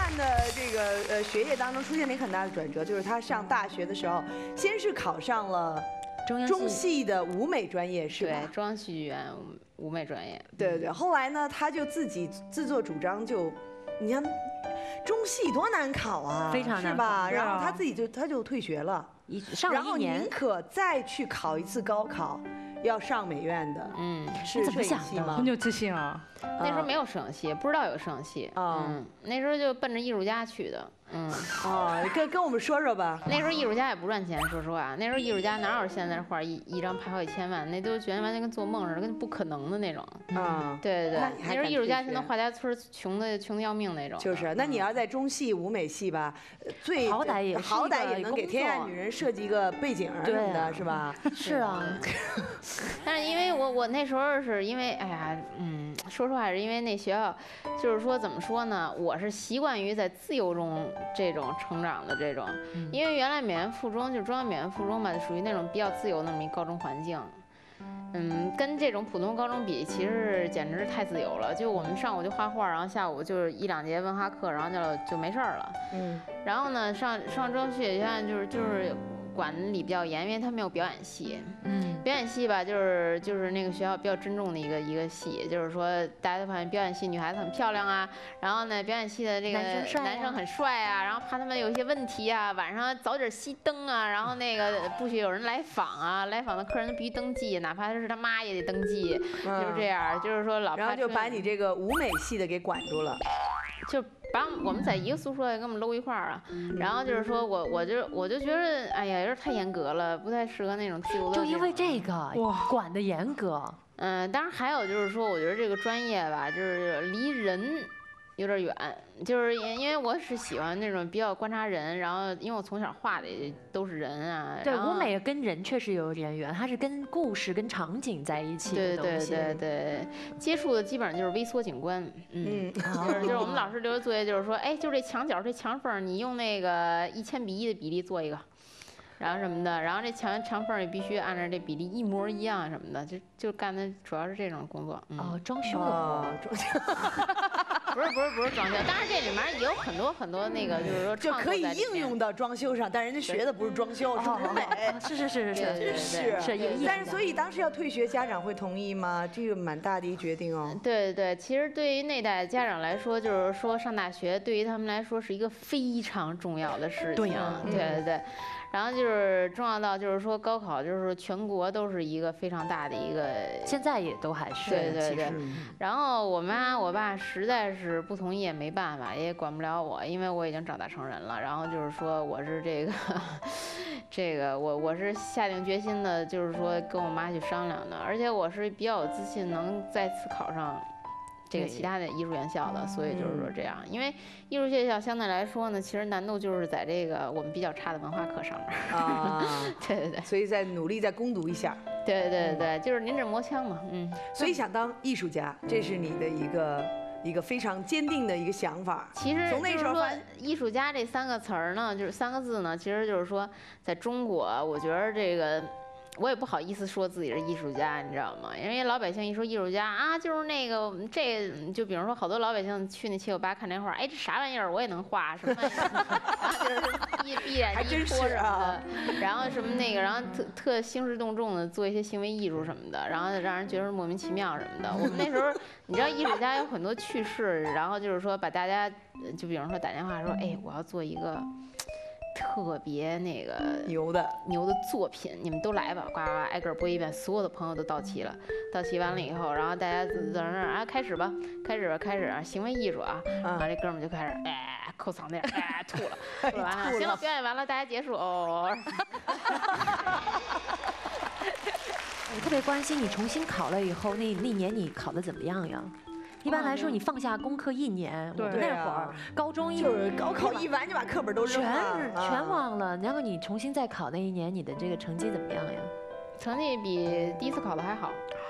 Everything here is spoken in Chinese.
翰的这个学业当中出现了一个很大的转折，就是他上大学的时候，先是考上了中戏的舞美专业，是吧？ 对，中央戏剧院舞美专业。 对对对。后来呢，他就自己自作主张就，你看中戏多难考啊， 非常难考， 是吧？然后他自己就退学了， 上了1年， 然后宁可再去考一次高考。要上美院的，是怎么想的？ 吗？ 很有自信啊！ 那时候没有摄影系，不知道有摄影系，那时候就奔着艺术家去的， 跟我们说说吧。 那时候艺术家也不赚钱，说实话，那时候艺术家哪有现在画一张拍好几千万，那都觉得完全跟做梦似的，跟不可能的那种。对对对，那时候艺术家现在画家村穷的要命那种。 就是，那你要在中戏舞美系吧， 好歹也能给《天爱女人》设计一个背景什么的，是吧？ 是啊。 但是因为我那时候是因为哎呀，说实话是因为那学校，就是说怎么说呢，我是习惯于在自由中这种成长的这种，因为原来美院附中就中央美院附中吧，就属于那种比较自由的那么一高中环境。跟这种普通高中比，其实简直是太自由了。就我们上午就画画，然后下午就是1、2节文化课，然后就没事儿了。然后呢，上中央戏剧学院就是管理比较严，因为他没有表演系。表演系吧，就是那个学校比较珍重的一个系，就是说大家都发现表演系女孩子很漂亮啊，然后呢，表演系的这个男生很帅啊，然后怕他们有一些问题啊，晚上早点熄灯啊，然后那个不许有人来访啊，来访的客人都必须登记，哪怕是他妈也得登记，就是这样，就是说老怕。 然后就把你这个舞美系的给管住了， 就把我们在一个宿舍也跟我们搂一块儿啊，然后就是说我就觉得哎呀有点太严格了，不太适合那种自由的。 就因为这个管得严格。 当然还有就是说，我觉得这个专业吧，就是离人有点远，就是因为我是喜欢那种比较观察人，然后因为我从小画的也都是人啊。 对，舞美跟人确实有点远，它是跟故事、跟场景在一起的东西。 对，接触的基本上就是微缩景观。就是我们老师留的作业就是说，哎，就这墙角这墙缝，你用那个1000:1的比例做一个。然后什么的，然后这墙缝也必须按照这比例一模一样什么的，就干的主要是这种工作。 装修的装修，不是装修，当然这里面也有很多那个，就是说就可以应用到装修上，但人家学的不是装修，是舞美。 是。 但是所以当时要退学，家长会同意吗？这个蛮大的一决定哦。 对，其实对于那代家长来说，就是说上大学对于他们来说是一个非常重要的事情。对。然后就是重要到就是说高考就是全国都是一个非常大的一个， 现在也都还是对。然后我妈我爸实在是不同意也没办法，也管不了我，因为我已经长大成人了。然后就是说我是这个我是下定决心的，就是说跟我妈去商量的，而且我是比较有自信能再次考上这个其他的艺术院校的，所以就是说这样，因为艺术学校相对来说呢，其实难度就是在这个我们比较差的文化课上面啊，对， 所以再努力再攻读一下， 对，就是临阵磨枪嘛， 所以想当艺术家，这是你的一个非常坚定的一个想法。 其实从那时候说，艺术家这3个词儿呢，就是3个字呢，其实就是说，在中国，我觉得这个。我也不好意思说自己是艺术家，你知道吗？因为老百姓一说艺术家啊，就是那个就比如说好多老百姓去那798看那画，哎，这啥玩意儿我也能画，什么玩意儿？然后就是闭眼一戳什么的，然后什么那个，然后特兴师动众的做一些行为艺术什么的，然后让人觉得莫名其妙什么的。我们那时候，你知道艺术家有很多趣事，然后就是说把大家，就比如说打电话说，哎，我要做一个。特别那个牛的作品，你们都来吧，呱呱挨个播一遍，所有的朋友都到齐了，到齐完了以后，然后大家在那儿啊，开始吧，行为艺术啊，然后这哥们就开始抠嗓子眼，吐了，吐完了，行了，表演完了，大家结束哦。 我特别关心你重新考了以后，那年你考得怎么样呀？一般来说，你放下功课1年，我们那会儿高中就是高考一完就把课本都扔了， 全忘了。然后你重新再考那一年，你的这个成绩怎么样呀？ 成绩比第一次考的还好。